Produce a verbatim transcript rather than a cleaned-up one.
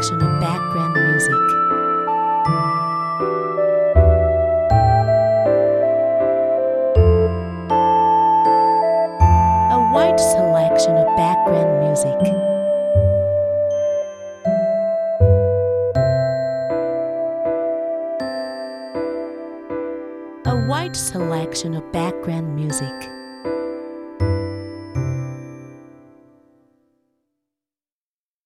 selection of background music. A wide selection of background music. A wide selection of background music.